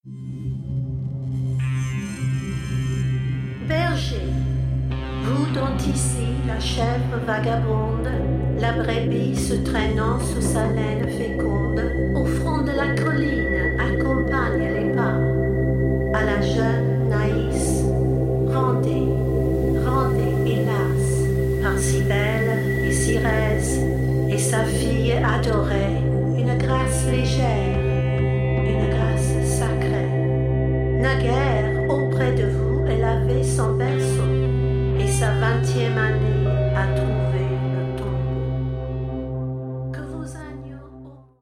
Berger, vous dont ici la chèvre vagabonde, la brebis se traînant sous sa laine féconde, au front de la colline accompagne les pas. À la jeune Naïs, rendez, rendez, hélas, par Cybèle et Cyrèse, et sa fille adorée, une grâce légère, une grâce sacrée. Naguère, auprès de vous, elle avait son berceau, et sa 20e année